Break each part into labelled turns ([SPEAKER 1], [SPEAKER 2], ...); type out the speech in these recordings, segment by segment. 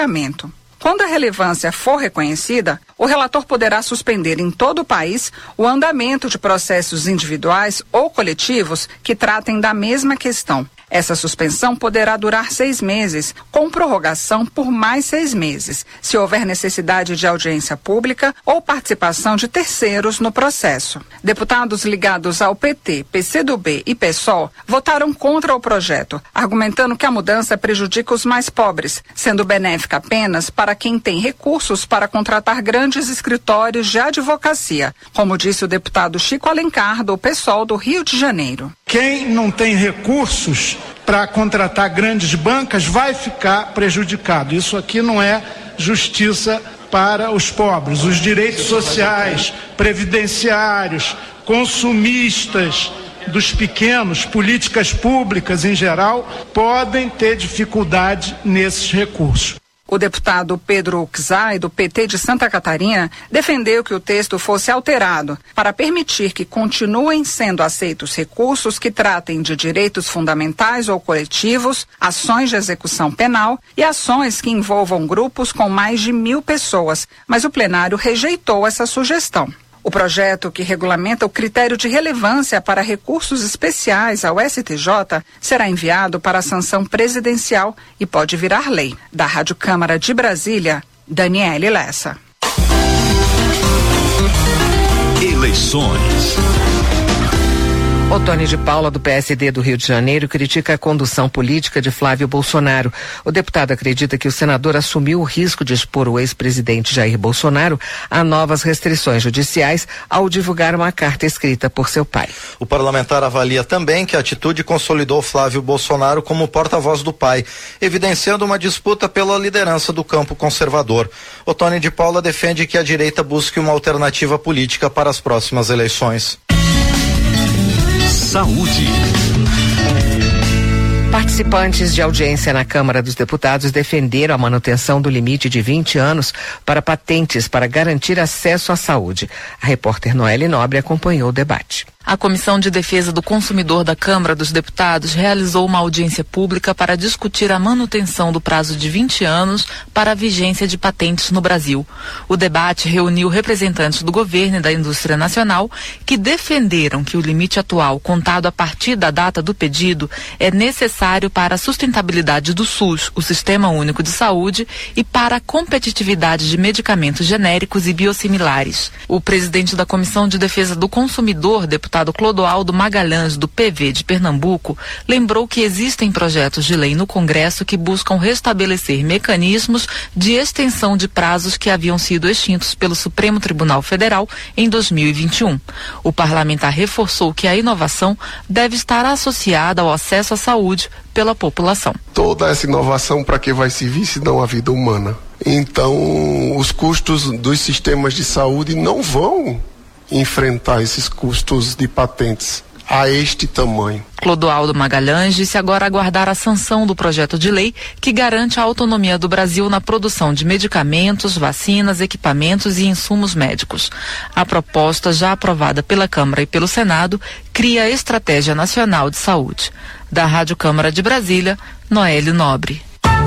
[SPEAKER 1] Quando a relevância for reconhecida, o relator poderá suspender em todo o país o andamento de processos individuais ou coletivos que tratem da mesma questão. Essa suspensão poderá durar 6 meses, com prorrogação por mais 6 meses, se houver necessidade de audiência pública ou participação de terceiros no processo. Deputados ligados ao PT, PCdoB e PSOL votaram contra o projeto, argumentando que a mudança prejudica os mais pobres, sendo benéfica apenas para quem tem recursos para contratar grandes escritórios de advocacia, como disse o deputado Chico Alencar, do PSOL do Rio de Janeiro.
[SPEAKER 2] Quem não tem recursos para contratar grandes bancas vai ficar prejudicado. Isso aqui não é justiça para os pobres. Os direitos sociais, previdenciários, consumistas dos pequenos, políticas públicas em geral, podem ter dificuldade nesses recursos.
[SPEAKER 1] O deputado Pedro Uczai, do PT de Santa Catarina, defendeu que o texto fosse alterado para permitir que continuem sendo aceitos recursos que tratem de direitos fundamentais ou coletivos, ações de execução penal e ações que envolvam grupos com mais de 1.000 pessoas, mas o plenário rejeitou essa sugestão. O projeto que regulamenta o critério de relevância para recursos especiais ao STJ será enviado para a sanção presidencial e pode virar lei. Da Rádio Câmara de Brasília, Daniele Lessa.
[SPEAKER 3] Eleições.
[SPEAKER 4] Otônio de Paula, do PSD do Rio de Janeiro, critica a condução política de Flávio Bolsonaro. O deputado acredita que o senador assumiu o risco de expor o ex-presidente Jair Bolsonaro a novas restrições judiciais ao divulgar uma carta escrita por seu pai.
[SPEAKER 5] O parlamentar avalia também que a atitude consolidou Flávio Bolsonaro como porta-voz do pai, evidenciando uma disputa pela liderança do campo conservador. Otônio de Paula defende que a direita busque uma alternativa política para as próximas eleições.
[SPEAKER 3] Saúde.
[SPEAKER 4] Participantes de audiência na Câmara dos Deputados defenderam a manutenção do limite de 20 anos para patentes para garantir acesso à saúde. A repórter Noelle Nobre acompanhou o debate.
[SPEAKER 6] A Comissão de Defesa do Consumidor da Câmara dos Deputados realizou uma audiência pública para discutir a manutenção do prazo de 20 anos para a vigência de patentes no Brasil. O debate reuniu representantes do governo e da indústria nacional que defenderam que o limite atual, contado a partir da data do pedido, é necessário para a sustentabilidade do SUS, o Sistema Único de Saúde, e para a competitividade de medicamentos genéricos e biosimilares. O presidente da Comissão de Defesa do Consumidor, deputado Clodoaldo Magalhães, do PV de Pernambuco, lembrou que existem projetos de lei no Congresso que buscam restabelecer mecanismos de extensão de prazos que haviam sido extintos pelo Supremo Tribunal Federal em 2021. O parlamentar reforçou que a inovação deve estar associada ao acesso à saúde pela população.
[SPEAKER 7] Toda essa inovação para que vai servir se não a vida humana? Então, os custos dos sistemas de saúde não vão enfrentar esses custos de patentes a este tamanho.
[SPEAKER 6] Clodoaldo Magalhães disse agora aguardar a sanção do projeto de lei que garante a autonomia do Brasil na produção de medicamentos, vacinas, equipamentos e insumos médicos. A proposta, já aprovada pela Câmara e pelo Senado, cria a Estratégia Nacional de Saúde. Da Rádio Câmara de Brasília, Noelle Nobre.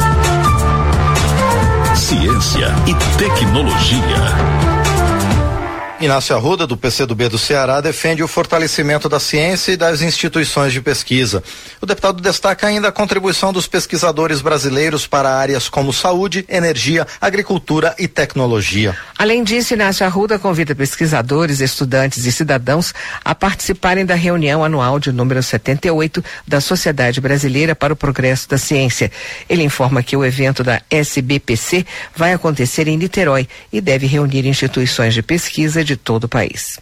[SPEAKER 3] Ciência e tecnologia.
[SPEAKER 5] Inácio Arruda, do PCdoB do Ceará, defende o fortalecimento da ciência e das instituições de pesquisa. O deputado destaca ainda a contribuição dos pesquisadores brasileiros para áreas como saúde, energia, agricultura e tecnologia.
[SPEAKER 4] Além disso, Inácio Arruda convida pesquisadores, estudantes e cidadãos a participarem da reunião anual de número 78 da Sociedade Brasileira para o Progresso da Ciência. Ele informa que o evento da SBPC vai acontecer em Niterói e deve reunir instituições de pesquisa de todo o país.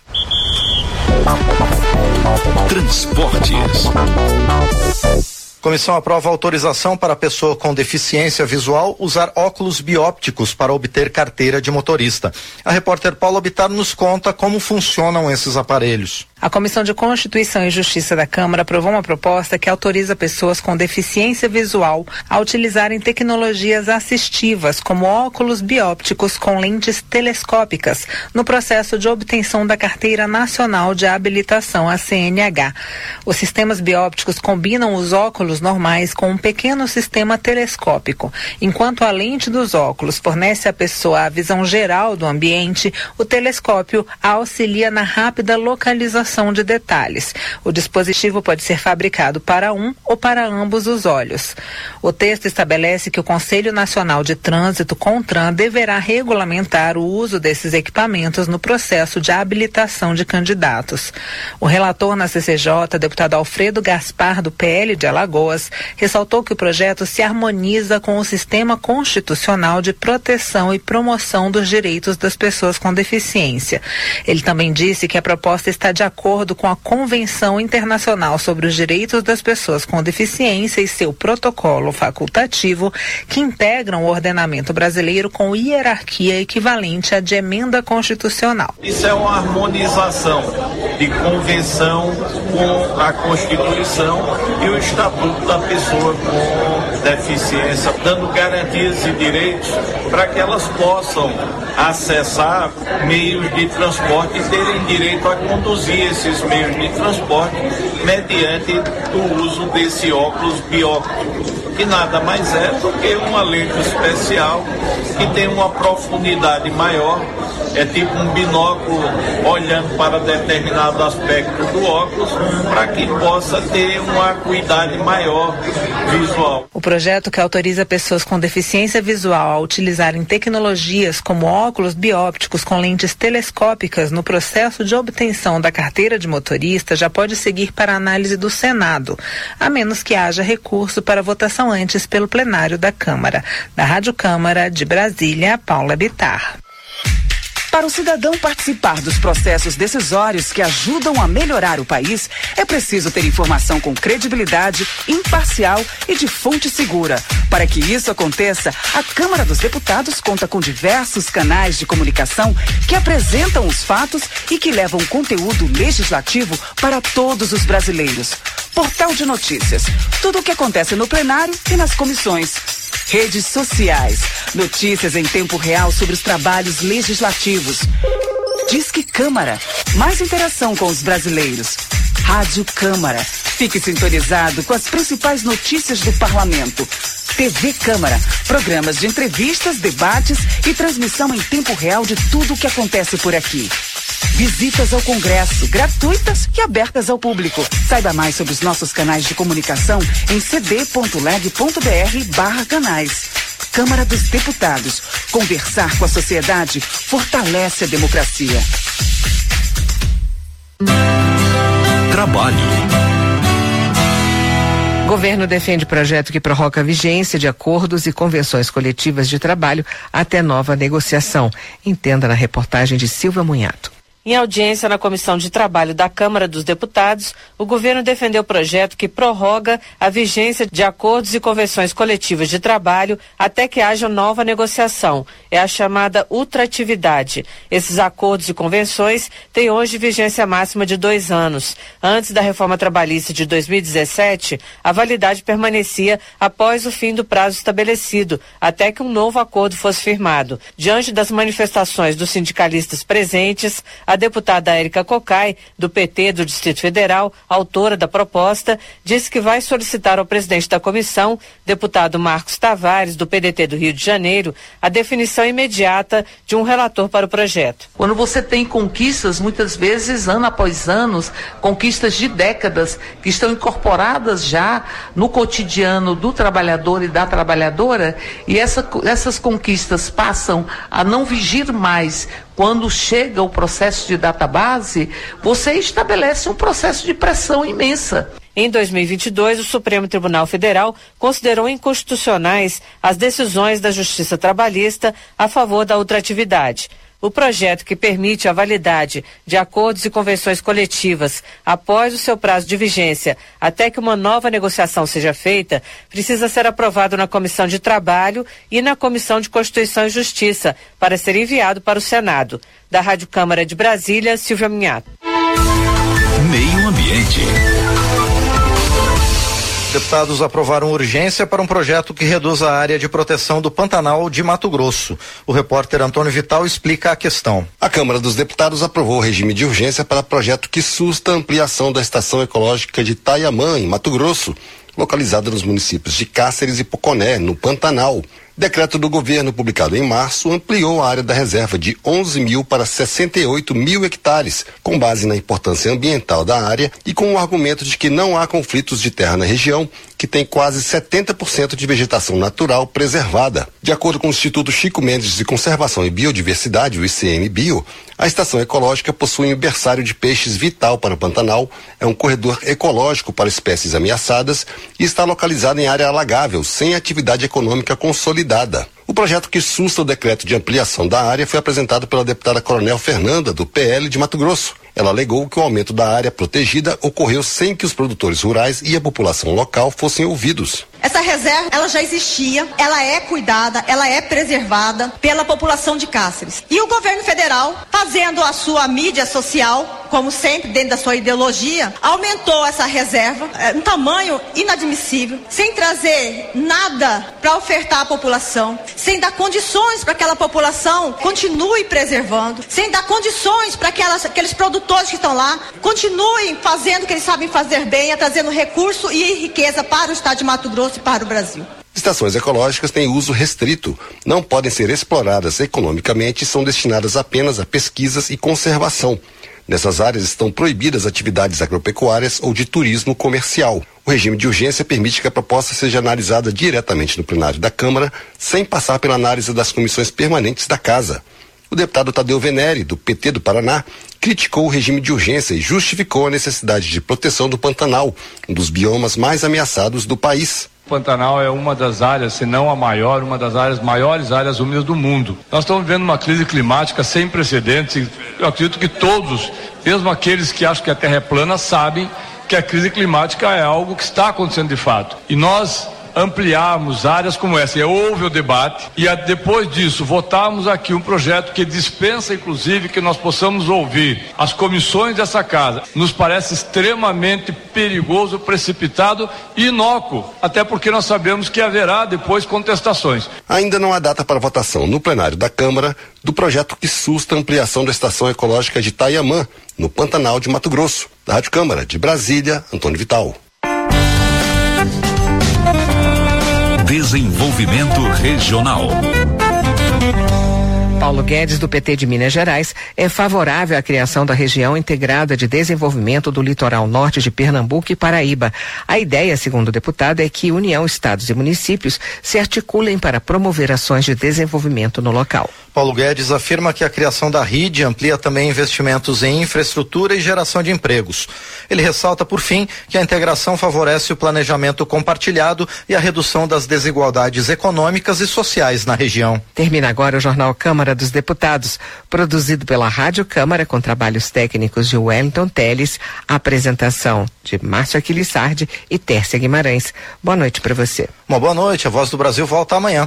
[SPEAKER 3] Transportes.
[SPEAKER 5] Comissão aprova autorização para a pessoa com deficiência visual usar óculos biópticos para obter carteira de motorista. A repórter Paula Bittar nos conta como funcionam esses aparelhos.
[SPEAKER 1] A Comissão de Constituição e Justiça da Câmara aprovou uma proposta que autoriza pessoas com deficiência visual a utilizarem tecnologias assistivas, como óculos biópticos com lentes telescópicas, no processo de obtenção da Carteira Nacional de Habilitação, a CNH. Os sistemas biópticos combinam os óculos normais com um pequeno sistema telescópico. Enquanto a lente dos óculos fornece à pessoa a visão geral do ambiente, o telescópio a auxilia na rápida localização de detalhes. O dispositivo pode ser fabricado para um ou para ambos os olhos. O texto estabelece que o Conselho Nacional de Trânsito, CONTRAN, deverá regulamentar o uso desses equipamentos no processo de habilitação de candidatos. O relator na CCJ, deputado Alfredo Gaspar, do PL de Alagoas, ressaltou que o projeto se harmoniza com o sistema constitucional de proteção e promoção dos direitos das pessoas com deficiência. Ele também disse que a proposta está de acordo com a Convenção Internacional sobre os Direitos das Pessoas com Deficiência e seu protocolo facultativo, que integram o ordenamento brasileiro com hierarquia equivalente à de emenda constitucional.
[SPEAKER 8] Isso é uma harmonização de convenção com a Constituição e o Estatuto da Pessoa com Deficiência, dando garantias e direitos para que elas possam acessar meios de transporte e terem direito a conduzir esses meios de transporte mediante o uso desse óculos bióptico, que nada mais é do que uma lente especial que tem uma profundidade maior, é tipo um binóculo olhando para determinado aspecto do óculos para que possa ter uma acuidade maior visual.
[SPEAKER 1] O projeto, que autoriza pessoas com deficiência visual a utilizarem tecnologias como óculos biópticos com lentes telescópicas no processo de obtenção da carteira de motorista, já pode seguir para análise do Senado, a menos que haja recurso para votação antes pelo plenário da Câmara. Da Rádio Câmara de Brasília, Paula Bittar.
[SPEAKER 9] Para o cidadão participar dos processos decisórios que ajudam a melhorar o país, é preciso ter informação com credibilidade, imparcial e de fonte segura. Para que isso aconteça, a Câmara dos Deputados conta com diversos canais de comunicação que apresentam os fatos e que levam conteúdo legislativo para todos os brasileiros. Portal de notícias. Tudo o que acontece no plenário e nas comissões. Redes sociais. Notícias em tempo real sobre os trabalhos legislativos. Disque Câmara. Mais interação com os brasileiros. Rádio Câmara. Fique sintonizado com as principais notícias do parlamento. TV Câmara. Programas de entrevistas, debates e transmissão em tempo real de tudo o que acontece por aqui. Visitas ao Congresso, gratuitas e abertas ao público. Saiba mais sobre os nossos canais de comunicação em cd.leg.br/canais. Câmara dos Deputados. Conversar com a sociedade fortalece a democracia.
[SPEAKER 3] Trabalho.
[SPEAKER 4] O governo defende projeto que prorroga a vigência de acordos e convenções coletivas de trabalho até nova negociação. Entenda na reportagem de Silvia Munhato.
[SPEAKER 10] Em audiência na Comissão de Trabalho da Câmara dos Deputados, o governo defendeu o projeto que prorroga a vigência de acordos e convenções coletivas de trabalho até que haja nova negociação. É a chamada ultratividade. Esses acordos e convenções têm hoje vigência máxima de 2 anos. Antes da reforma trabalhista de 2017, a validade permanecia após o fim do prazo estabelecido, até que um novo acordo fosse firmado. Diante das manifestações dos sindicalistas presentes, a deputada Érica Cocai, do PT do Distrito Federal, autora da proposta, disse que vai solicitar ao presidente da comissão, deputado Marcos Tavares, do PDT do Rio de Janeiro, a definição imediata de um relator para o projeto.
[SPEAKER 11] Quando você tem conquistas, muitas vezes, ano após ano, conquistas de décadas, que estão incorporadas já no cotidiano do trabalhador e da trabalhadora, e essas conquistas passam a não vigir mais. Quando chega o processo de database, você estabelece um processo de pressão imensa.
[SPEAKER 10] Em 2022, o Supremo Tribunal Federal considerou inconstitucionais as decisões da Justiça Trabalhista a favor da ultratividade. O projeto, que permite a validade de acordos e convenções coletivas após o seu prazo de vigência até que uma nova negociação seja feita, precisa ser aprovado na Comissão de Trabalho e na Comissão de Constituição e Justiça para ser enviado para o Senado. Da Rádio Câmara de Brasília, Silvia Munhato.
[SPEAKER 3] Meio Ambiente.
[SPEAKER 5] Deputados aprovaram urgência para um projeto que reduz a área de proteção do Pantanal de Mato Grosso. O repórter Antônio Vital explica a questão.
[SPEAKER 12] A Câmara dos Deputados aprovou o regime de urgência para projeto que susta a ampliação da Estação Ecológica de Itaiamã, em Mato Grosso, localizada nos municípios de Cáceres e Poconé, no Pantanal. Decreto do governo publicado em março ampliou a área da reserva de 11 mil para 68 mil hectares, com base na importância ambiental da área e com o argumento de que não há conflitos de terra na região, que tem quase 70% de vegetação natural preservada. De acordo com o Instituto Chico Mendes de Conservação e Biodiversidade, o ICMBio, a estação ecológica possui um berçário de peixes vital para o Pantanal, é um corredor ecológico para espécies ameaçadas e está localizado em área alagável, sem atividade econômica consolidada. O projeto que susta o decreto de ampliação da área foi apresentado pela deputada Coronel Fernanda, do PL de Mato Grosso. Ela alegou que o aumento da área protegida ocorreu sem que os produtores rurais e a população local fossem ouvidos.
[SPEAKER 13] Essa reserva, ela já existia, ela é cuidada, ela é preservada pela população de Cáceres. E o governo federal, fazendo a sua mídia social, como sempre, dentro da sua ideologia, aumentou essa reserva, um tamanho inadmissível, sem trazer nada para ofertar à população, sem dar condições para que aquela população continue preservando, sem dar condições para aqueles produtores que estão lá continuem fazendo o que eles sabem fazer bem, trazendo recurso e riqueza para o estado de Mato Grosso e para o Brasil.
[SPEAKER 12] Estações ecológicas têm uso restrito, não podem ser exploradas economicamente e são destinadas apenas a pesquisas e conservação. Nessas áreas estão proibidas atividades agropecuárias ou de turismo comercial. O regime de urgência permite que a proposta seja analisada diretamente no plenário da Câmara, sem passar pela análise das comissões permanentes da Casa. O deputado Tadeu Venere, do PT do Paraná, criticou o regime de urgência e justificou a necessidade de proteção do Pantanal, um dos biomas mais ameaçados do país.
[SPEAKER 14] O Pantanal é uma das áreas, se não a maior, uma das maiores áreas úmidas do mundo. Nós estamos vivendo uma crise climática sem precedentes e eu acredito que todos, mesmo aqueles que acham que a Terra é plana, sabem que a crise climática é algo que está acontecendo de fato. E nós ampliarmos áreas como essa, e houve o debate e depois disso votarmos aqui um projeto que dispensa inclusive que nós possamos ouvir as comissões dessa casa, nos parece extremamente perigoso, precipitado e inócuo, até porque nós sabemos que haverá depois contestações.
[SPEAKER 12] Ainda não há data para votação no plenário da Câmara do projeto que susta a ampliação da Estação Ecológica de Itaiamã, no Pantanal de Mato Grosso. Da Rádio Câmara de Brasília, Antônio Vital.
[SPEAKER 3] Desenvolvimento Regional.
[SPEAKER 4] Paulo Guedes, do PT de Minas Gerais, é favorável à criação da região integrada de desenvolvimento do litoral norte de Pernambuco e Paraíba. A ideia, segundo o deputado, é que União, estados e municípios se articulem para promover ações de desenvolvimento no local.
[SPEAKER 5] Paulo Guedes afirma que a criação da RID amplia também investimentos em infraestrutura e geração de empregos. Ele ressalta, por fim, que a integração favorece o planejamento compartilhado e a redução das desigualdades econômicas e sociais na região.
[SPEAKER 4] Termina agora o Jornal Câmara dos Deputados, produzido pela Rádio Câmara com trabalhos técnicos de Wellington Teles, a apresentação de Márcio Aquilissardi e Tércia Guimarães. Boa noite para você.
[SPEAKER 5] Uma boa noite, a Voz do Brasil volta amanhã.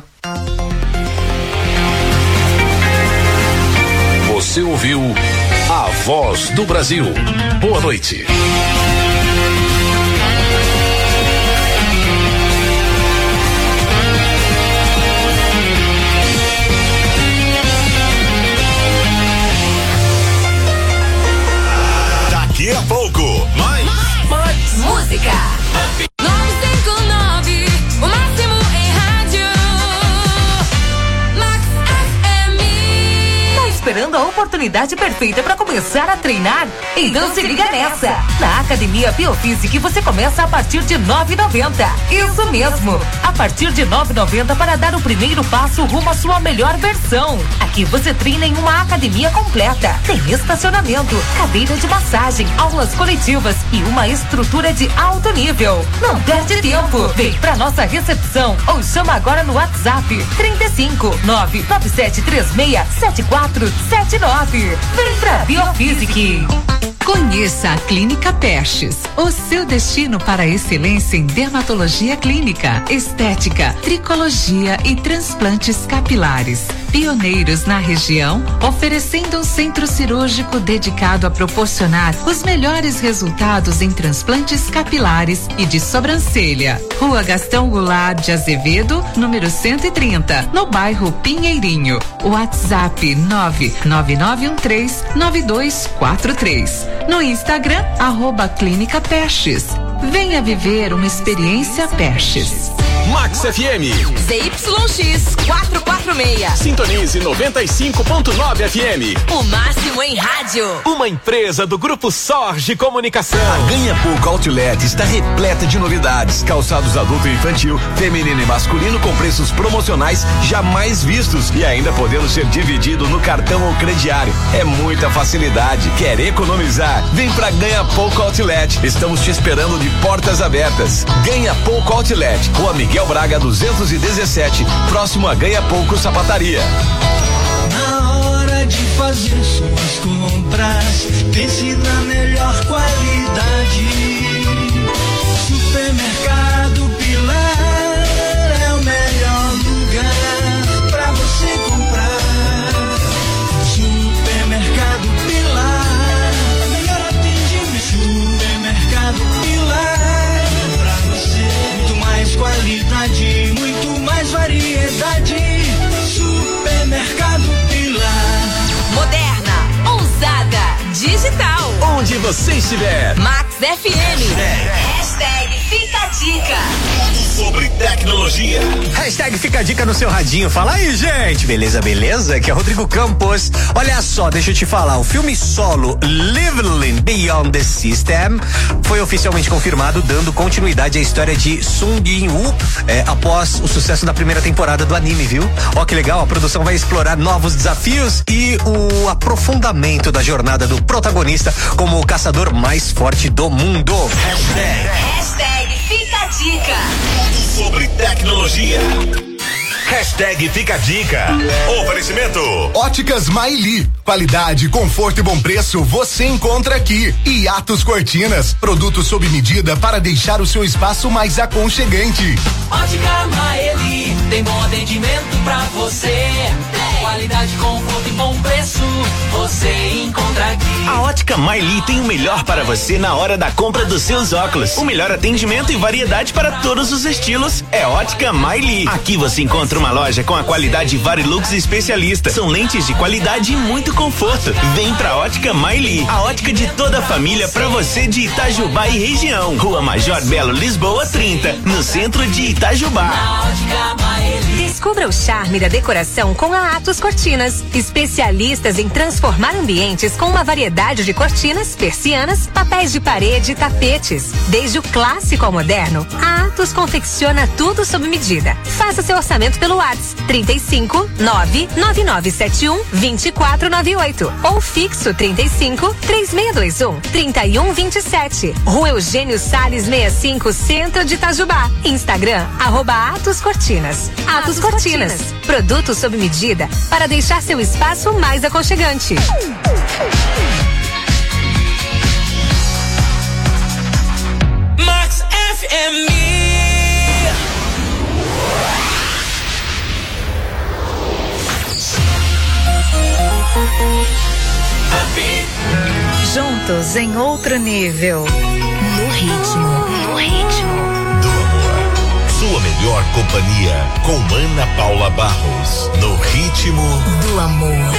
[SPEAKER 3] Você ouviu a Voz do Brasil. Boa noite.
[SPEAKER 15] Daqui a pouco, mais
[SPEAKER 16] música. 959, o máximo em rádio. Max FM.
[SPEAKER 17] Tá esperando a oportunidade perfeita para começar a treinar? Então se liga nessa. Na Academia Biofísica você começa a partir de R$ 9,90. Isso mesmo. A partir de R$ 9,90 para dar o primeiro passo rumo à sua melhor versão. Aqui você treina em uma academia completa. Tem estacionamento, cadeira de massagem, aulas coletivas e uma estrutura de alto nível. Não perde tempo. Vem pra nossa recepção ou chama agora no WhatsApp 35 99736 7479. Vem pra Biofísica.
[SPEAKER 18] Conheça a Clínica Pestes, o seu destino para a excelência em dermatologia clínica, estética, tricologia e transplantes capilares. Pioneiros na região, oferecendo um centro cirúrgico dedicado a proporcionar os melhores resultados em transplantes capilares e de sobrancelha. Rua Gastão Goulart de Azevedo, número 130, no bairro Pinheirinho. WhatsApp 999139243. No Instagram, @Clínica Pestes. Venha viver uma experiência Pestes.
[SPEAKER 15] Max FM.
[SPEAKER 16] ZYX 446.
[SPEAKER 15] Sintonize 95.9 FM.
[SPEAKER 16] O máximo em rádio.
[SPEAKER 15] Uma empresa do Grupo Sorge Comunicação.
[SPEAKER 3] A Ganha Pouco Outlet está repleta de novidades. Calçados adulto e infantil, feminino e masculino com preços promocionais jamais vistos e ainda podendo ser dividido no cartão ou crediário. É muita facilidade. Quer economizar? Vem pra Ganha Pouco Outlet. Estamos te esperando de portas abertas. Ganha Pouco Outlet. Rua Miguel Braga 217, próximo a Ganha Pouco Sapataria.
[SPEAKER 19] Na hora de fazer suas compras, pense na melhor qualidade. Supermercado Pilar é o melhor lugar pra você comprar. Supermercado Pilar, melhor atendimento. Supermercado Pilar, pra você muito mais qualidade, muito mais variedade. Supermercado Pilar.
[SPEAKER 16] Moderna, ousada, digital.
[SPEAKER 15] Onde você estiver.
[SPEAKER 16] Max FM. Hashtag Fica a Dica.
[SPEAKER 15] Sobre tecnologia.
[SPEAKER 20] Hashtag Fica a Dica no seu radinho. Fala aí, gente. Beleza, beleza? Aqui é Rodrigo Campos. Olha só, deixa eu te falar. O filme solo Living Beyond the System foi oficialmente confirmado, dando continuidade à história de Sung Jin-woo após o sucesso da primeira temporada do anime, viu? Ó, que legal. A produção vai explorar novos desafios e o aprofundamento da jornada do protagonista como o caçador mais forte do mundo.
[SPEAKER 16] Hashtag Fica a Dica.
[SPEAKER 15] Sobre tecnologia. Hashtag Fica a Dica. Oferecimento.
[SPEAKER 21] Óticas Maili. Qualidade, conforto e bom preço você encontra aqui. E Atos Cortinas. Produtos sob medida para deixar o seu espaço mais aconchegante.
[SPEAKER 22] Ótica Maili. Tem bom atendimento pra você. Qualidade, conforto e bom preço você encontra aqui.
[SPEAKER 23] A Ótica Maili tem o melhor para você na hora da compra dos seus óculos. O melhor atendimento e variedade para todos os estilos é Ótica Maili. Aqui você encontra uma loja com a qualidade Varilux especialista. São lentes de qualidade e muito conforto. Vem pra Ótica Maili, a ótica de toda a família pra você de Itajubá e região. Rua Major Belo, Lisboa 30, no centro de Itajubá.
[SPEAKER 24] Descubra o charme da decoração com a Atos Cortinas, especialistas em transformar ambientes com uma variedade de cortinas, persianas, papéis de parede e tapetes. Desde o clássico ao moderno, a Atos confecciona tudo sob medida. Faça seu orçamento pelo WhatsApp 35 99971 2498 ou fixo 35 3621 3127. Rua Eugênio Salles 65, Centro de Itajubá. Instagram @Atos Cortinas. Atos Cortinas, produtos sob medida para deixar seu espaço mais aconchegante.
[SPEAKER 22] Max FM.
[SPEAKER 24] Juntos em outro nível. No ritmo. No ritmo.
[SPEAKER 15] Do amor. Sua melhor companhia com Ana Paula Barros. No ritmo
[SPEAKER 24] do amor.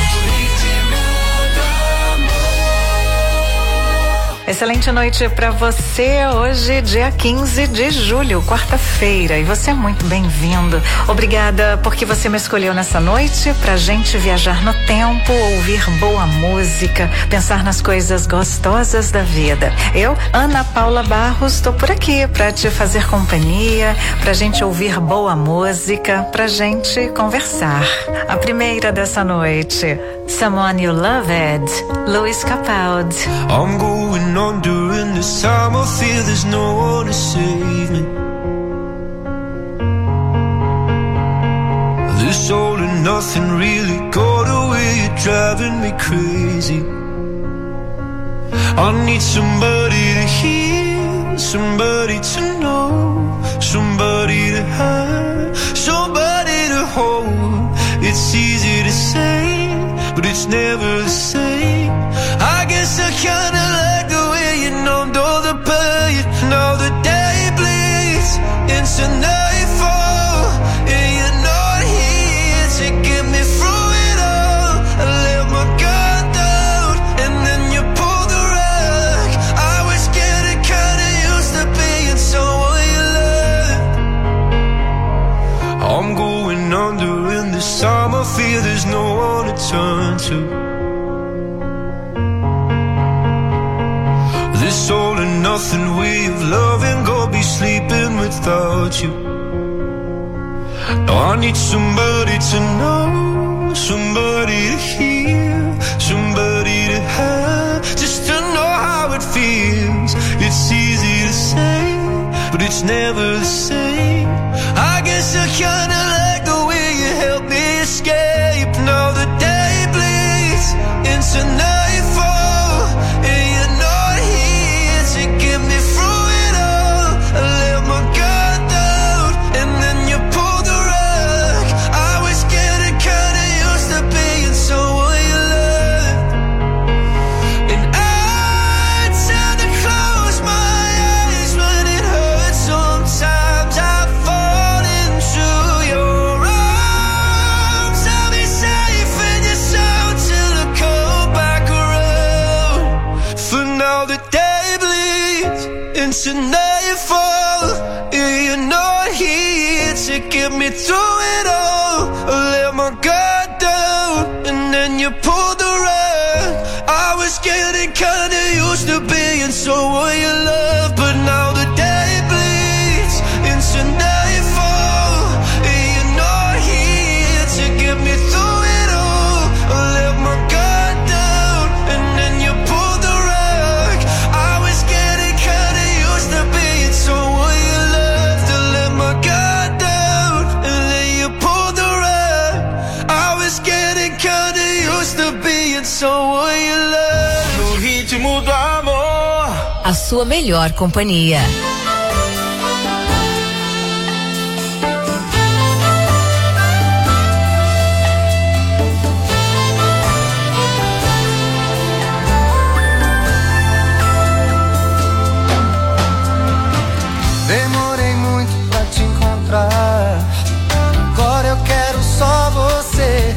[SPEAKER 25] Excelente noite para você. Hoje, dia 15 de julho, quarta-feira, e você é muito bem-vindo. Obrigada porque você me escolheu nessa noite pra gente viajar no tempo, ouvir boa música, pensar nas coisas gostosas da vida. Eu, Ana Paula Barros, tô por aqui pra te fazer companhia, pra gente ouvir boa música, pra gente conversar. A primeira dessa noite, Someone You Loved, Louis Capaldi.
[SPEAKER 26] I'm going on during this time. I feel there's no one to save me. This all and nothing really got away. You're driving me crazy. I need somebody to hear, somebody to know, somebody to have, somebody to hold. It's easy to say, but it's never the same. I guess I kinda like the way you numbed all the pain. Now the day bleeds into nightfall, and you're not here to get me through it all. I let my guard down, and then you pulled the rug. I was getting kinda used to being someone you loved. I'm going under, and this time I feel there's no one to turn to. This all and nothing way of loving, go be sleeping without you. Now I need somebody to know, somebody to hear, somebody to have, just to know how it feels. It's easy to say, but it's never the same. I guess I kinda like the way you help me escape. Now the day bleeds into nightfall, and you're not here to get me through it all. I let my guard down, and then you pulled the rug. I was getting kinda used to being someone you loved, and I tend to close my eyes when it hurts. Sometimes I fall into your arms. I'll be safe in your soul till I come back around. For now the day bleeds into nightfall, and you're not here to get me through it all. I let my guard down, and then you pulled the rug. I was getting kinda used to being someone you love, but now the day bleeds into nightfall, and you're not here to get me through it all. I let my guard down, and then you pulled the rug. I was getting kinda used to being someone you loved. To let my guard down, and then you pulled the rug. I was getting kinda used to being someone you loved. No ritmo do amor.
[SPEAKER 24] A sua melhor companhia.
[SPEAKER 19] Demorei muito pra te encontrar, agora eu quero só você.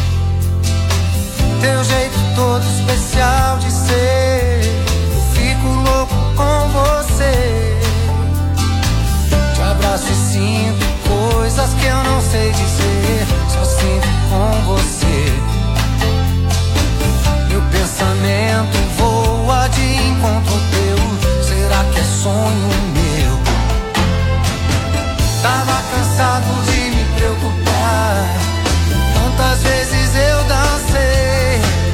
[SPEAKER 19] Teu jeito todo especial de ser, eu fico louco com você. Te abraço e sinto coisas que eu não sei dizer, só sinto com você. Meu pensamento voa de encontro ao teu, será que é sonho meu? Tava cansado de me preocupar, tantas vezes eu dancei,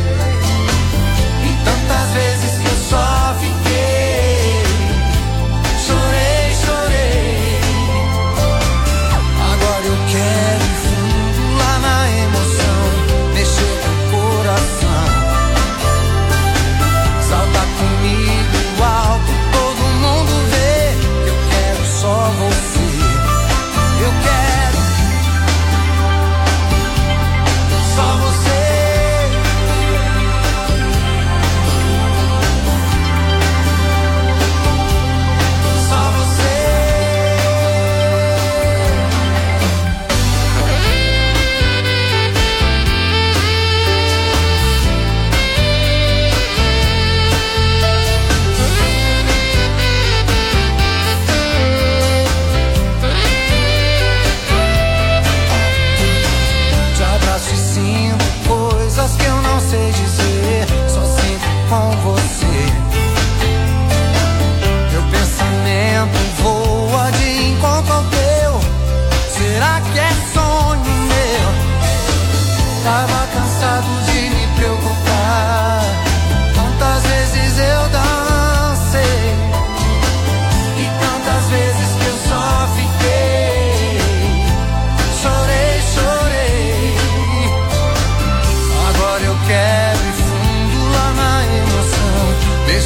[SPEAKER 19] e tantas vezes que eu só fiquei. Chorei, chorei. Agora eu quero ir fundo lá na emoção, mexer com o coração. Salta comigo alto, todo mundo vê. Eu quero só você. Eu quero só você. Só você. Te abraço e sinto coisas que eu não sei dizer, só sinto com você. Meu pensamento voa de encontro ao teu, será que é sonho meu? Tava cansado de me preocupar, tantas vezes eu dancei, e tantas vezes que eu só fiquei. Chorei, chorei. Agora eu quero ir fundo lá na emoção,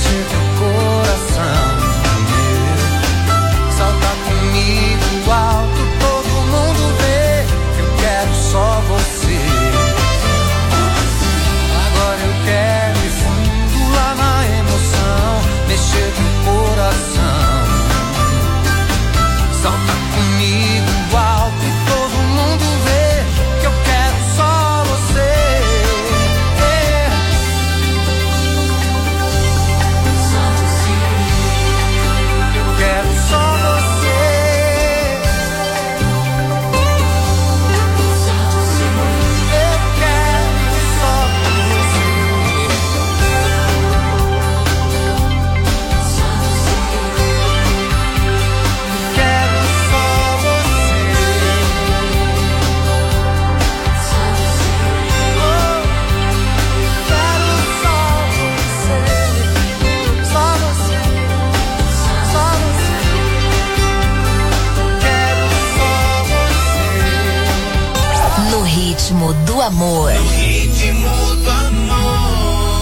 [SPEAKER 17] amor.
[SPEAKER 26] No ritmo do amor.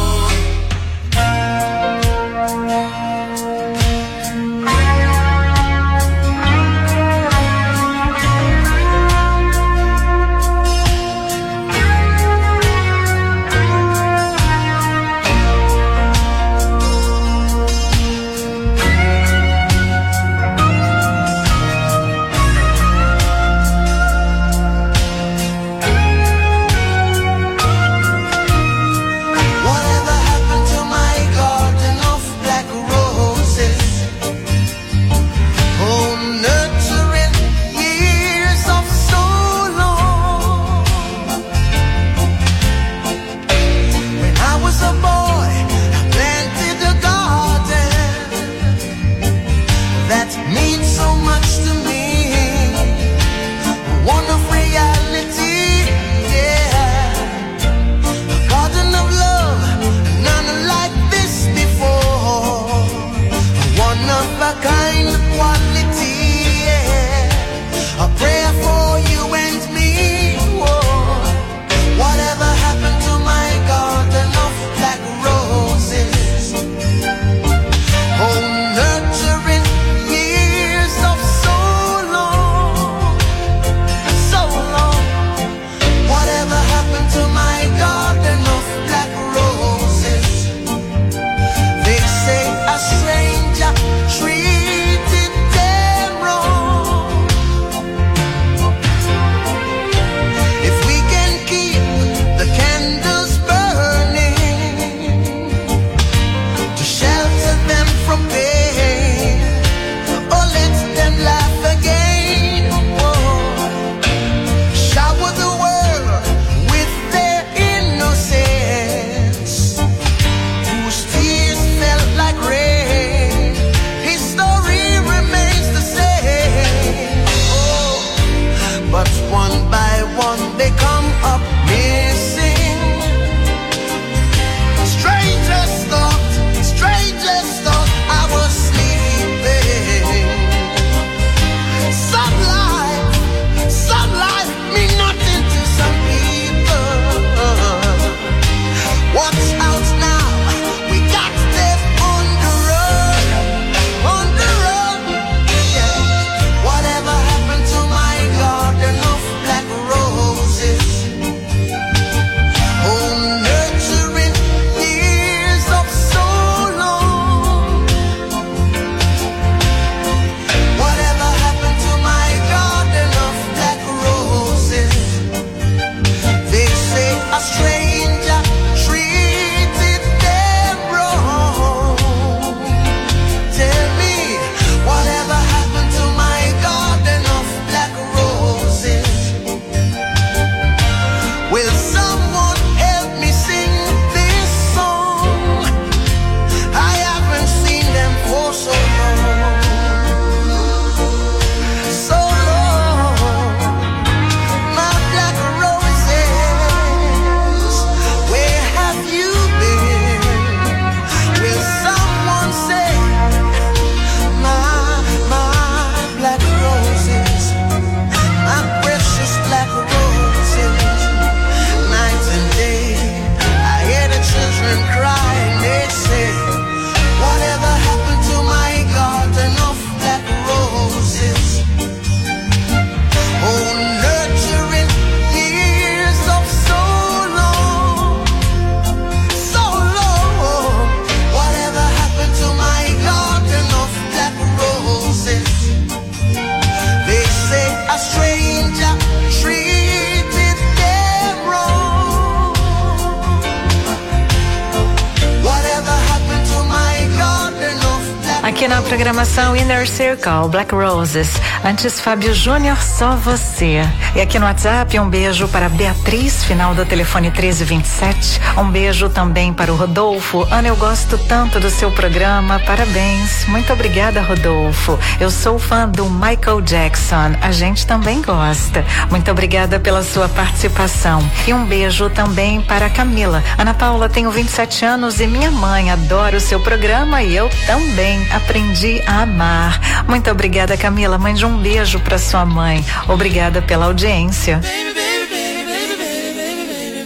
[SPEAKER 25] Aqui na programação Inner Circle, Black Roses. Antes, Fábio Júnior, Só Você. E aqui no WhatsApp, um beijo para Beatriz, final do telefone 1327. Um beijo também para o Rodolfo. Ana, eu gosto tanto do seu programa, parabéns. Muito obrigada, Rodolfo. Eu sou fã do Michael Jackson, a gente também gosta. Muito obrigada pela sua participação. E um beijo também para a Camila. Ana Paula, tenho 27 anos e minha mãe adora o seu programa e eu também aprendi a amar. Muito obrigada, Camila. Mande um beijo para sua mãe. Obrigada pela audiência.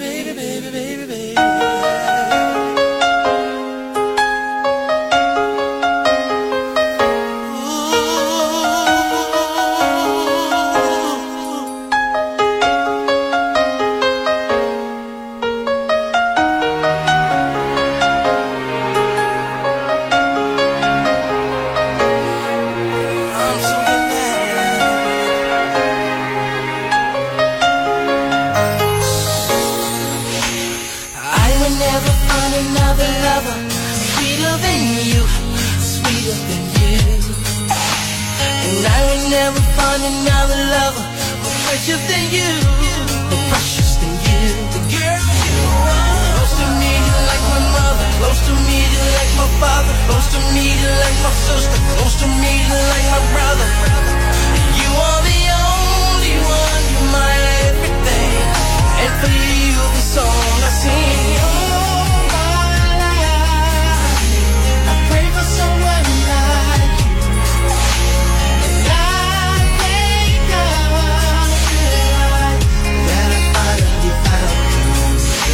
[SPEAKER 22] another lover, sweeter than you, sweeter than you. And I would never find another lover more precious than you, more precious than you. The girl you are. Close to me, you're like my mother. Close to me, you're like my father. Close to me, you're like my sister. Close to me, you're like my brother. You are the only one, you're my everything. And for you, the song I sing. All my life, I pray for someone like you. And I thank God that I finally found you.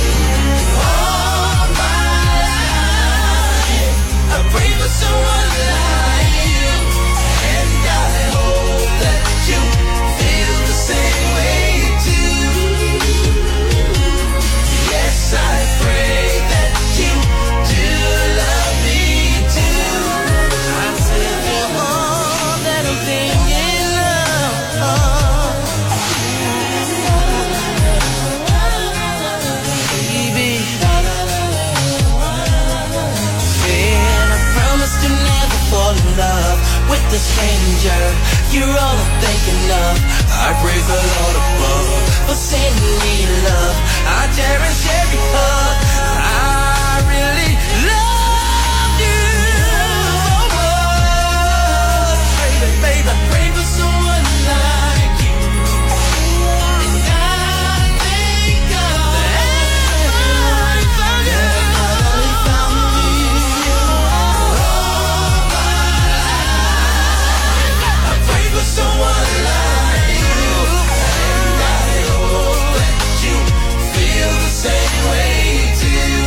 [SPEAKER 22] All my life, I pray for someone like you. And I hope that you feel the same way too. Yes, I pray that you do love me too. I said you're all that I'm thinking of, baby. And I promise to never fall in love with a stranger. You're all I'm thinking of. I pray the Lord above for sending me love. I cherish every hug. I really love you so much. Baby, baby, pray for someone like you. And I thank God that I finally found you. All my life, I pray for someone like you. And I hope that you feel the same way too.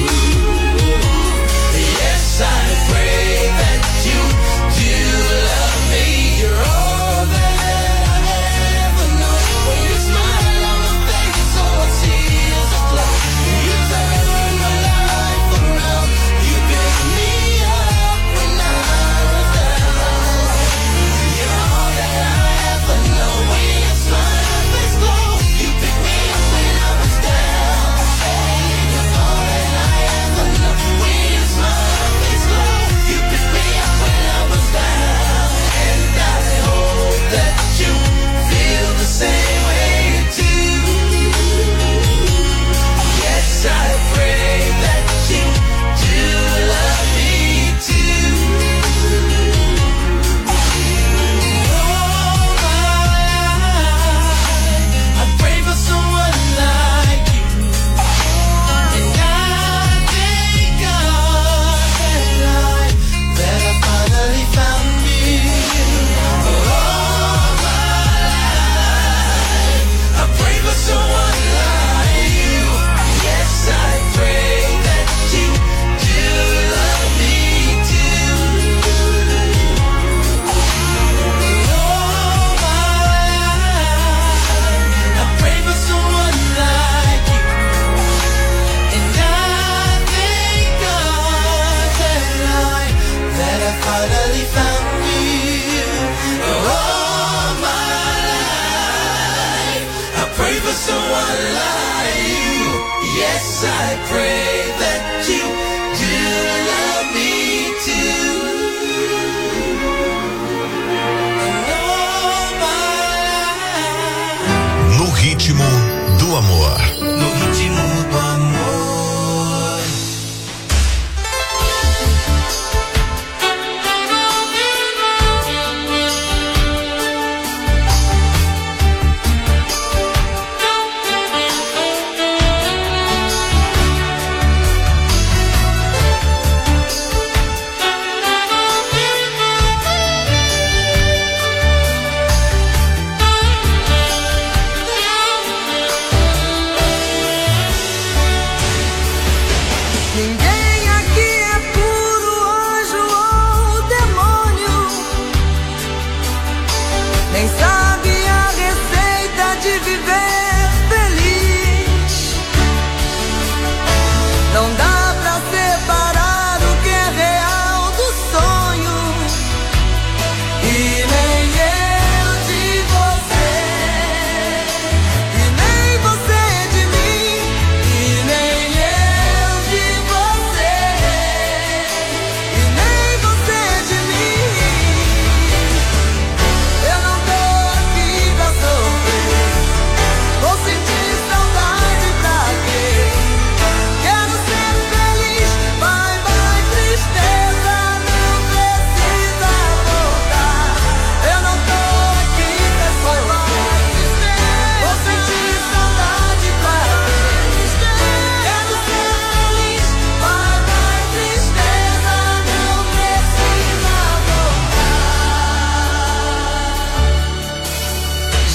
[SPEAKER 22] Yes, I pray that you do love me. You're all that I ever know. When you smile on my face, all I see is a glow. You turn my life around. You pick me up when I was down. You're all that I ever know. When you smile on my face glow. You pick me up when I was down. You're all that I ever know. When you smile on my face glow. You pick me up when I was down. And I hope that you feel the same way too. Yes, I pray that you do love me too. All my life, I pray for someone like you. And I thank God that I finally found you. All my life, I pray for someone like you. Yes, I pray that you do love me too. All my life, I pray for someone like you. And I thank God that I finally found you. All my life, I pray for someone like you. Yes, I pray that you do love me too. And all my
[SPEAKER 15] No ritmo do amor.
[SPEAKER 22] No ritmo do amor.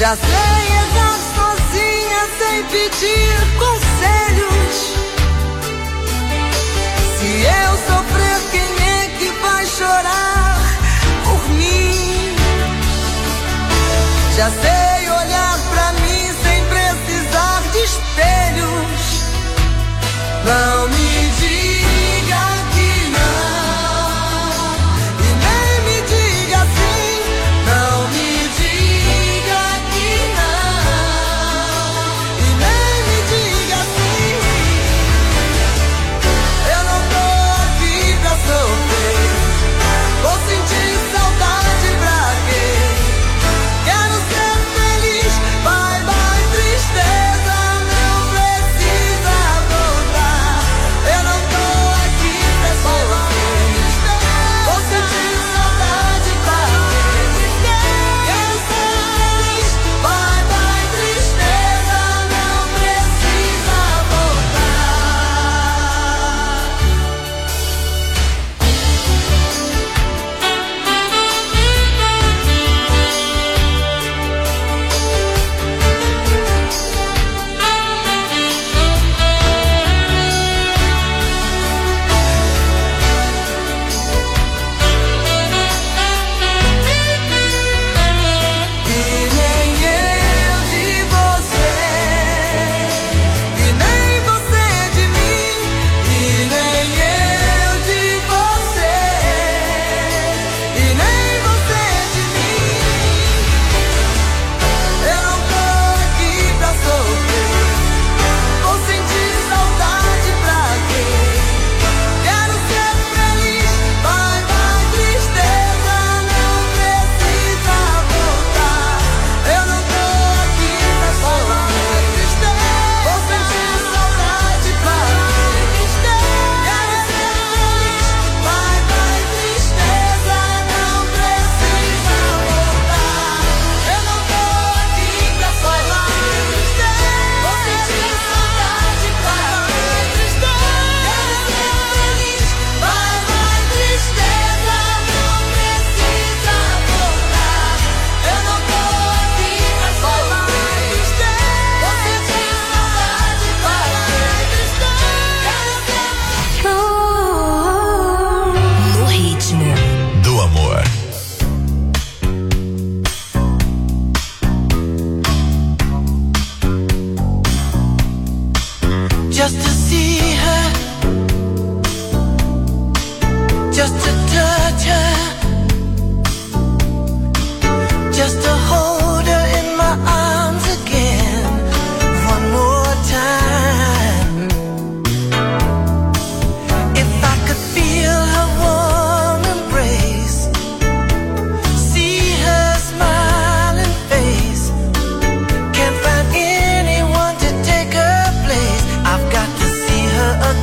[SPEAKER 19] Já sei errar sozinha sem pedir conselhos. Se eu sofrer, quem é que vai chorar por mim? Já sei olhar pra mim sem precisar de espelhos. Não me diga que não, e nem me diga sim. Não me diga que não, e nem me diga sim. Eu não tô aqui pra sofrer, vou sentir saudade pra quê? Quero ser feliz, bye bye tristeza, não precisa voltar. Eu não tô aqui pra sofrer, vou sentir saudade pra quê? Quero ser feliz, bye bye tristeza, não precisa E nem eu de você, e nem você de mim, e nem eu de você, e nem você de mim. Eu não tô aqui pra sofrer, vou sentir saudade pra quê? Quero ser feliz, bye bye tristeza, não precisa voltar. Eu não tô aqui pra sofrer, vou sentir saudade pra quê? Quero ser feliz, bye bye tristeza, não precisa voltar. Eu não tô aqui pra sofrer, vou sentir saudade pra quê? Quero ser feliz, bye bye tristeza, não precisa voltar. Eu não tô aqui pra sofrer, vou sentir saudade pra quê?
[SPEAKER 16] No ritmo
[SPEAKER 15] do amor.
[SPEAKER 19] Just to see her, just to touch her, just to hold her in my arms again, one more time. If I could feel her warm embrace, see her smiling face, can't find anyone to take her place. I've got to see her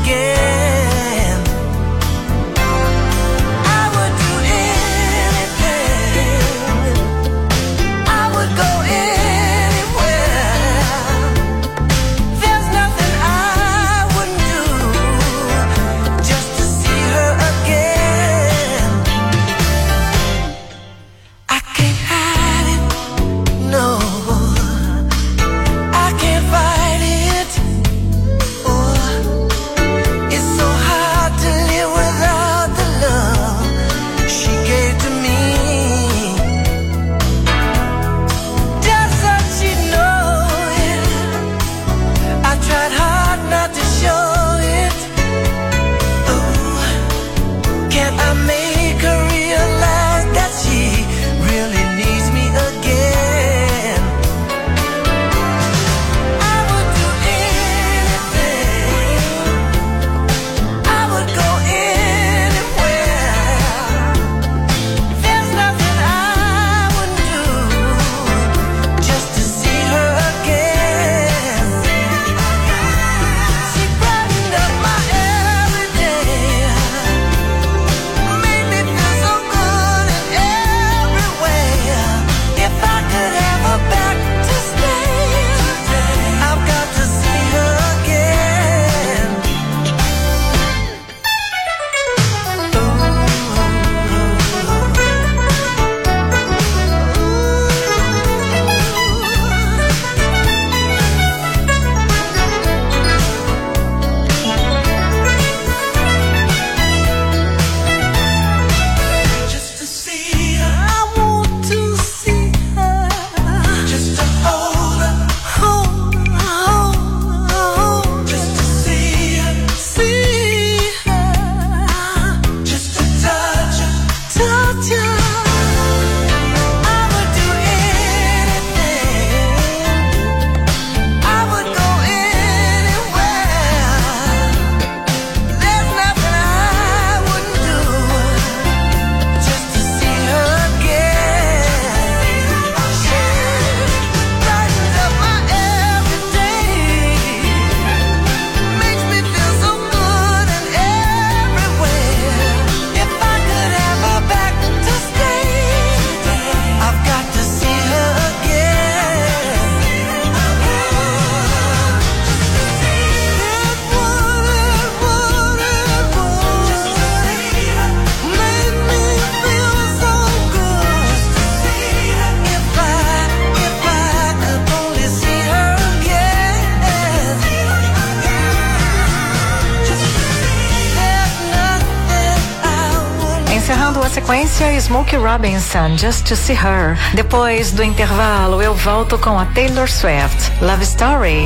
[SPEAKER 25] a sequência Smokey Robinson, Just to See Her. Depois do intervalo, eu volto com a Taylor Swift, Love Story.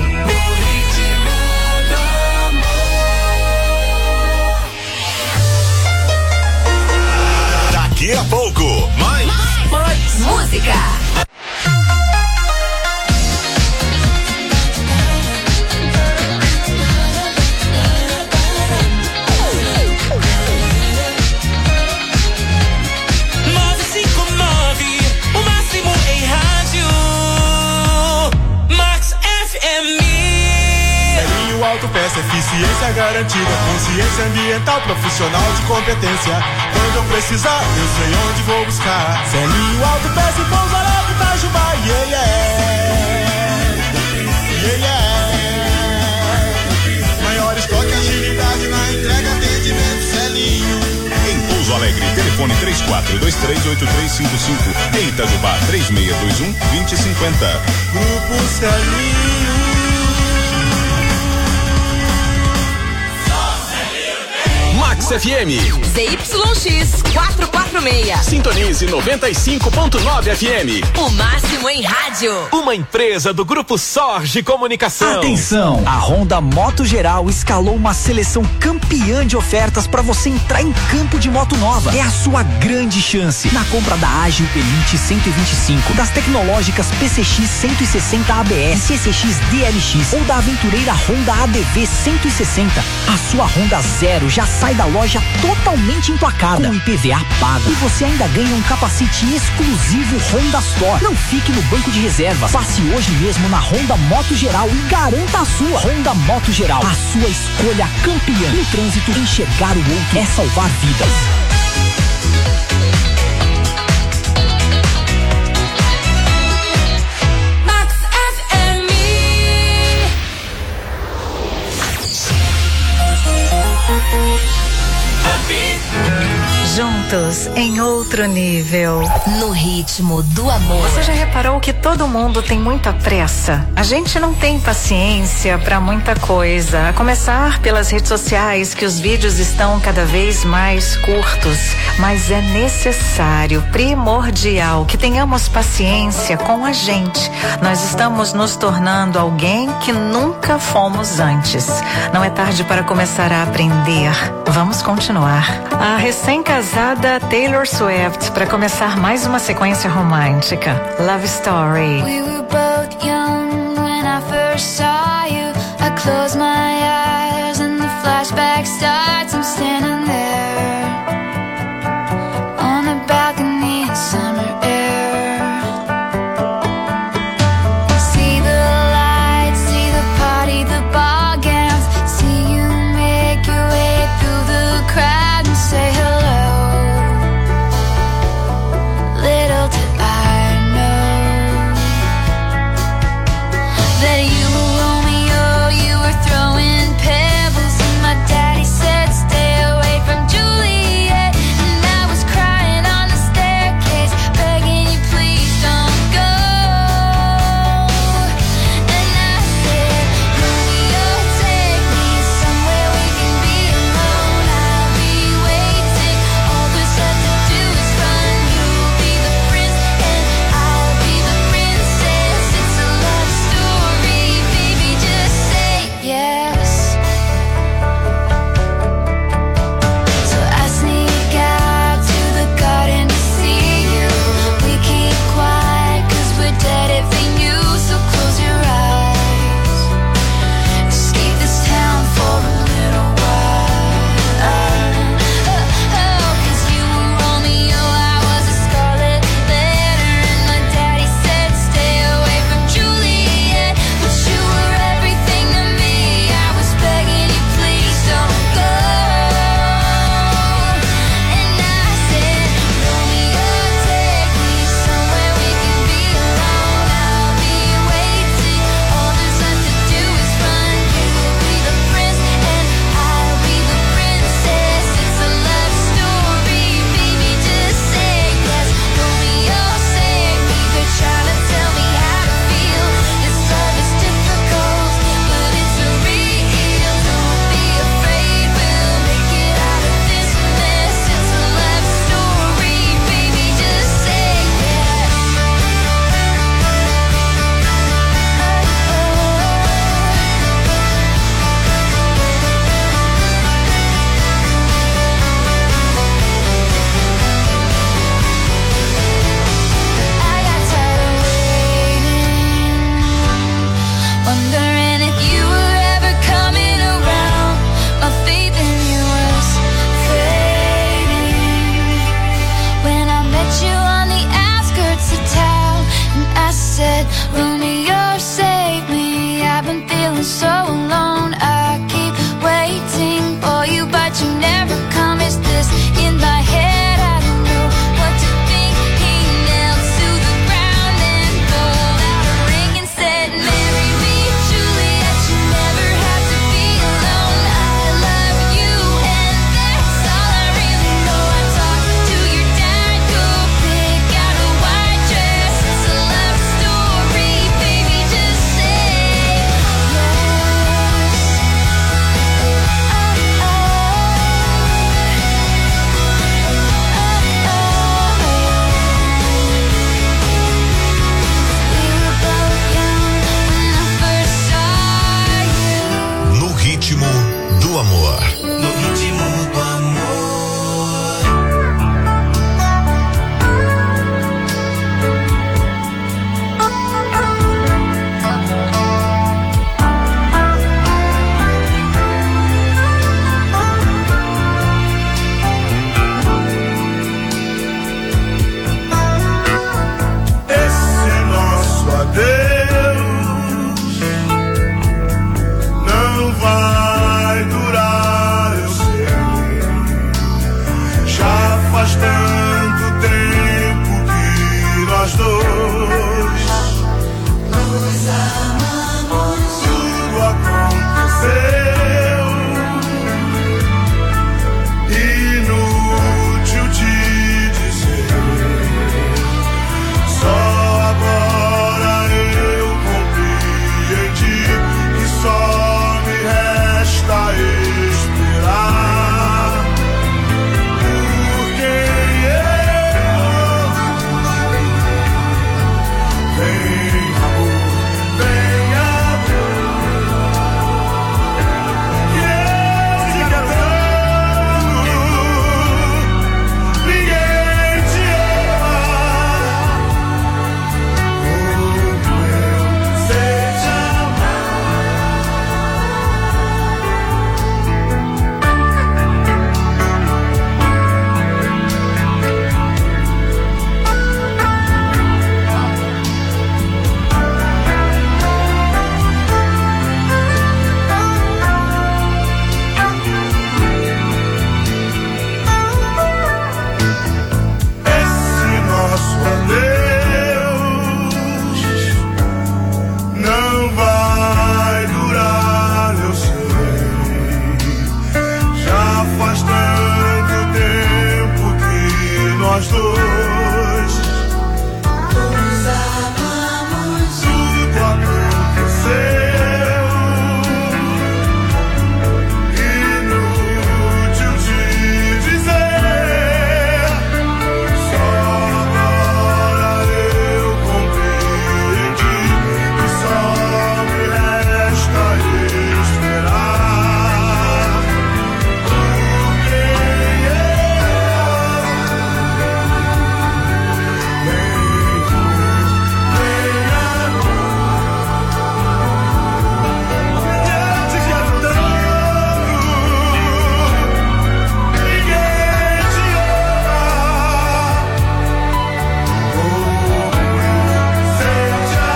[SPEAKER 15] Daqui a pouco, mais
[SPEAKER 16] música.
[SPEAKER 1] Autopeça, eficiência garantida, consciência ambiental, profissional de competência. Quando eu precisar, eu sei onde vou buscar. Celinho Autopeça e Pouso Alegre, Itajubá, yeah, yeah. Yeah, yeah. Maior estoque, agilidade na entrega, atendimento, Celinho.
[SPEAKER 2] Em Pouso Alegre, telefone 34238355. Em Itajubá, 3621-2050.
[SPEAKER 1] Grupo Celinho.
[SPEAKER 3] Max FM.
[SPEAKER 16] ZYX 446.
[SPEAKER 3] Sintonize 95.9 FM.
[SPEAKER 16] O máximo em rádio.
[SPEAKER 3] Uma empresa do Grupo Sorge Comunicação.
[SPEAKER 6] Atenção! A Honda Moto Geral escalou uma seleção campeã de ofertas para você entrar em campo de moto nova. É a sua grande chance. Na compra da Ágil Elite 125, das tecnológicas PCX 160 ABS, CCX DLX ou da aventureira Honda ADV 160, a sua Honda Zero já sai da loja totalmente emplacada, com IPVA pago, e você ainda ganha um capacete exclusivo Honda Store. Não fique no banco de reservas, passe hoje mesmo na Honda Moto Geral e garanta a sua. Honda Moto Geral, a sua escolha campeã. No trânsito, enxergar o outro é salvar vidas.
[SPEAKER 25] Juntos em outro nível.
[SPEAKER 16] No ritmo do amor.
[SPEAKER 25] Você já reparou que todo mundo tem muita pressa? A gente não tem paciência pra muita coisa. A começar pelas redes sociais, que os vídeos estão cada vez mais curtos. Mas é necessário, primordial, que tenhamos paciência com a gente. Nós estamos nos tornando alguém que nunca fomos antes. Não é tarde para começar a aprender. Vamos continuar. A recém-casada Taylor Swift, para começar mais uma sequência romântica. Love Story.
[SPEAKER 7] We were both young when I first saw you. I close my eyes and the flashback starts. I'm standing there on the balcony in summer air. See the lights, see the party, the ball gowns. See you make your way through the crowd and say hello. Little did I know that you were Romeo, you were throwing
[SPEAKER 15] do amor.
[SPEAKER 22] No ritmo do amor.
[SPEAKER 1] Esse nosso adeus não vai durar, eu sei. Já faz tanto tempo que nós dois nos amamos. Tudo aconteceu, inútil te dizer. Só agora eu compreendi que só me resta esperar por quem eu vem amor, vem amor, que eu te quero tanto, ninguém te ama como eu sei te esse nosso adeus não vai durar, eu sei. Já faz tanto tempo que nós dois nos amamos. Tudo aconteceu, inútil te dizer. Só agora eu compreendi que só me resta esperar por quem eu te quero tanto, ninguém te ama como eu sei te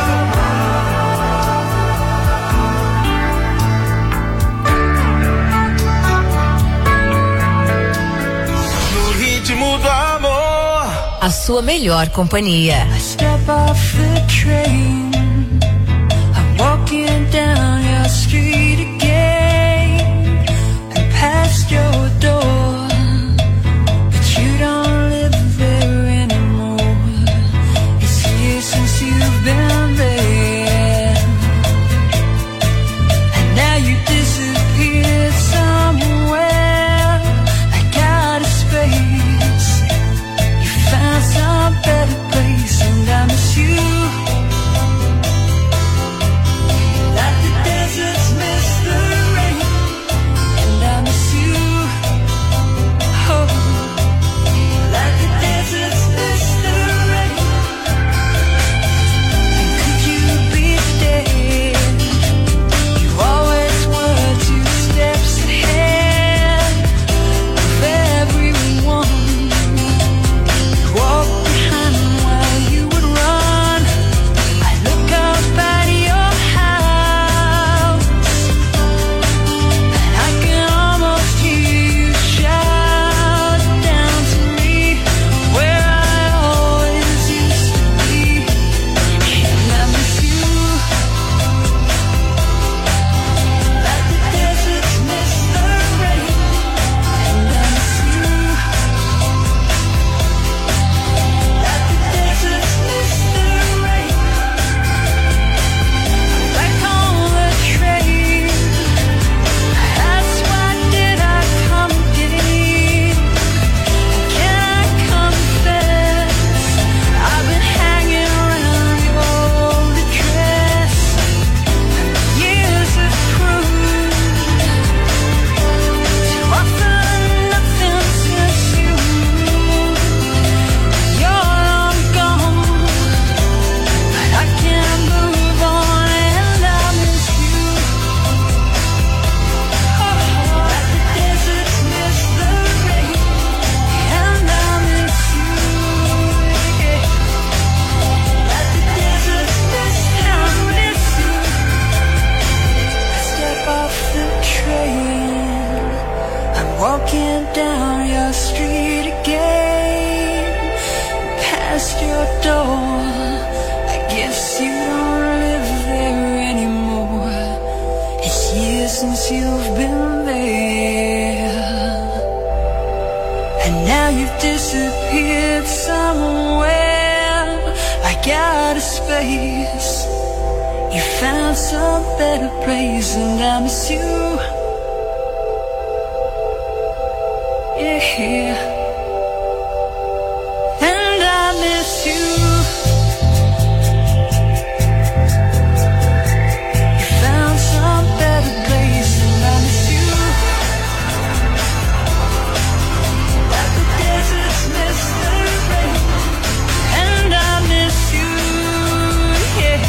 [SPEAKER 1] amar. No ritmo do amor.
[SPEAKER 24] A sua melhor companhia.
[SPEAKER 19] Step off the train, I'm walking down your street again, and past your door, but you don't live there anymore. It's years since you've been there, and now you disappeared somewhere, like out of space. You found some better place, and I miss you, like the desert's miss walking down your street again, past your door. I guess you don't live there anymore. It's years since you've been there, and now you've disappeared somewhere, like out of space. You found some better place, and I miss you. Yeah, and I miss you. You found some better place, and I miss you. Like the deserts miss the rain, and I miss you. Yeah.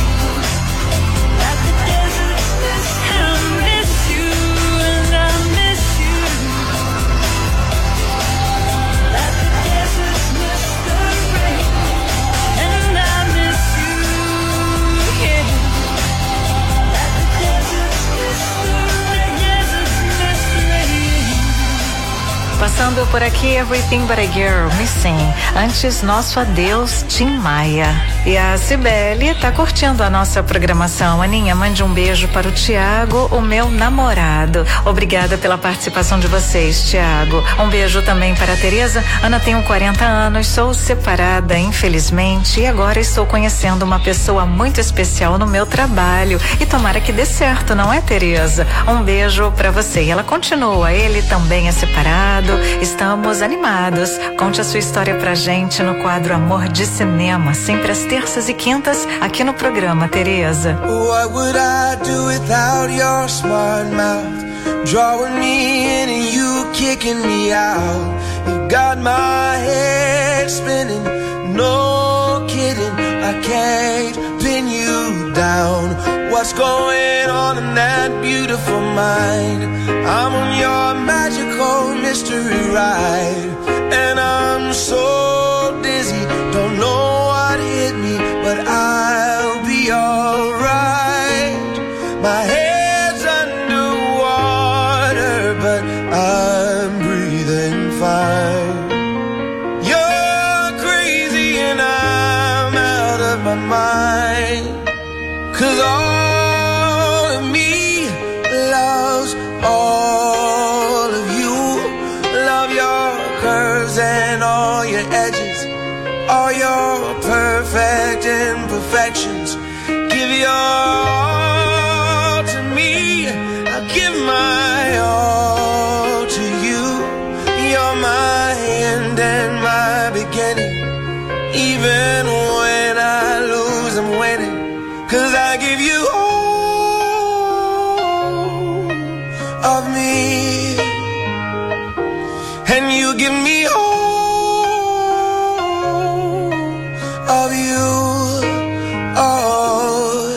[SPEAKER 25] Passando por aqui, Everything But a Girl, Missing. Antes, nosso adeus, Tim Maia. E a Cibele tá curtindo a nossa programação. Aninha, mande um beijo para o Tiago, o meu namorado. Obrigada pela participação de vocês, Tiago. Um beijo também para a Tereza. Ana, tenho 40 anos, sou separada, infelizmente, e agora estou conhecendo uma pessoa muito especial no meu trabalho. E tomara que dê certo, não é, Tereza? Um beijo para você. E ela continua, ele também é separado. Estamos animados. Conte a sua história pra gente no quadro Amor de Cinema, sempre às terças e quintas, aqui no programa, Tereza.
[SPEAKER 26] What would I do without your smart mouth? Drawing me in and you kicking me out. You got my head spinning, no kidding. I can't pin you down. What's going on in that beautiful mind? I'm on your magical mystery ride, and I'm so dizzy, don't know what hit me, but I'll be alright. My head's underwater, but I'm breathing fine. You're crazy and I'm out of my mind, 'cause all of me loves all of you. Love your curves and all your edges, all your perfect imperfections. Give your all to me, I'll give my all to you. You're my end and my beginning. Even when I lose, I'm winning, 'cause I give you all of me, and you give me all of you. Oh,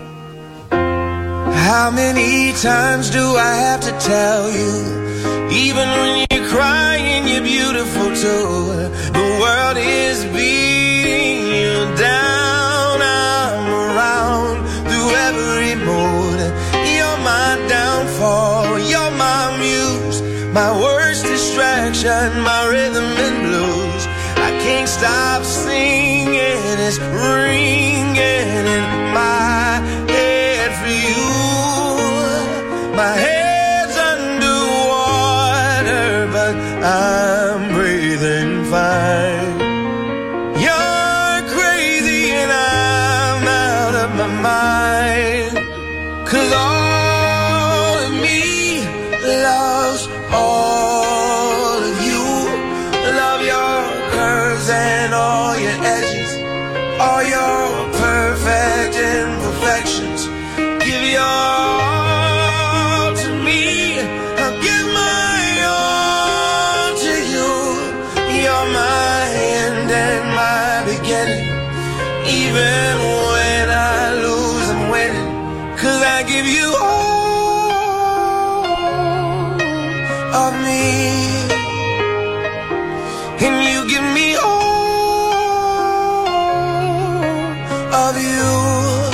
[SPEAKER 26] how many times do I have to tell you? Even when you're crying, you're beautiful too. The world is beating you down. I'm around through every mood. You're my downfall, you're my muse, my worst distraction, my rhythm and blues. I can't stop singing, it's ringing in my head for you. My head's underwater, but I'm breathing fine. You're crazy and I'm out of my mind, 'cause all of me loves all of you. Love your curves and all your edges, all your perfect imperfections. Give your all to me, I'll give my all to you. You're my end and my beginning. Even when I lose, I'm winning, 'cause I give you all of me, and you give me all of you.